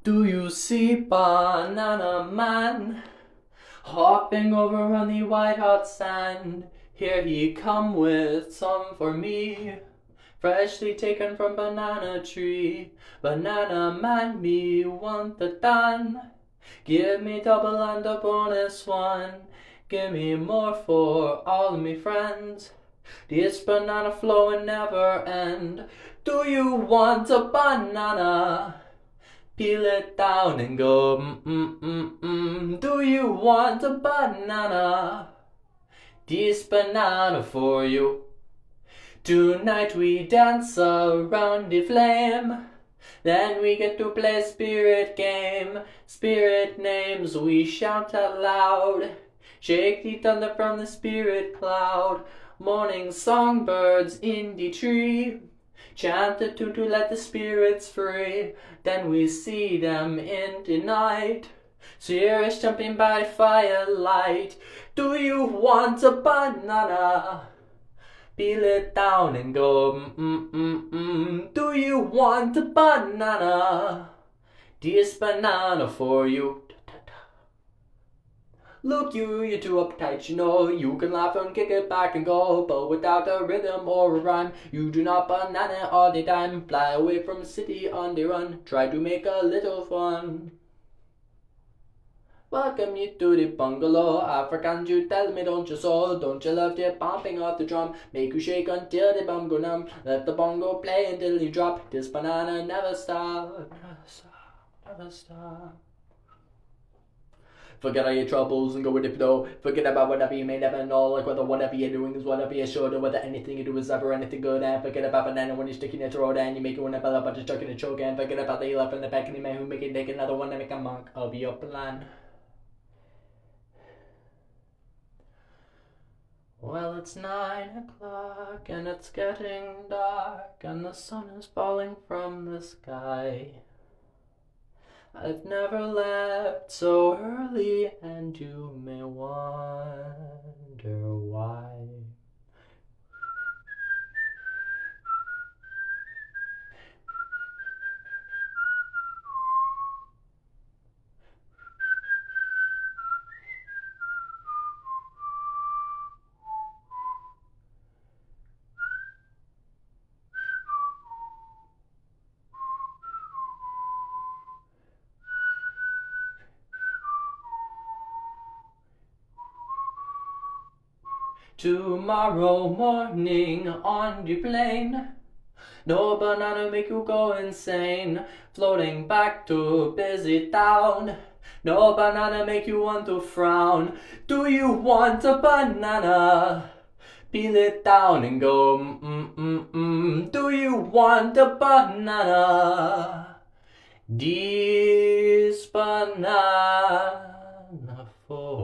Do you see Banana Man hopping over on the white hot sand? Here he come with some for me, freshly taken from banana tree. Banana Man, me want the done. Give me double and a bonus one. Give me more for all of me friends. This banana flow and never end. Do you want a banana? Peel it down and go Do you want a banana? This banana for you. Tonight we dance around the flame. Then we get to play spirit game. Spirit names we shout out loud. Shake the thunder from the spirit cloud. Morning songbirds in the tree chant the tune to let the spirits free. Then we see them in the night, spirits jumping by firelight. Do you want a banana? Peel it down and go Do you want a banana? This banana for you. Look, you're too uptight, you know. You can laugh and kick it back and go, but without a rhythm or a rhyme, you do not banana all the time. Fly away from the city on the run, try to make a little fun. Welcome you to the bungalow, Africans, you tell me don't you so? Don't you love the bumping of the drum? Make you shake until the bum go numb. Let the bongo play until you drop. This banana never stop, never stop, never stop. Forget all your troubles and go with the flow. Forget about whatever you may never know. Like whether whatever you're doing is whatever you should, or whether anything you do is ever anything good. And forget about banana when you're sticking your throat and you make it when a but you're stuck in a choke. And forget about the left in the back and the man who make it take another one to make a mark of your plan. Well, it's 9 o'clock and it's getting dark and the sun is falling from the sky. I've never left so early and you may wonder why. Tomorrow morning on the plane, no banana make you go insane. Floating back to busy town, no banana make you want to frown. Do you want a banana? Peel it down and go Do you want a banana? This banana for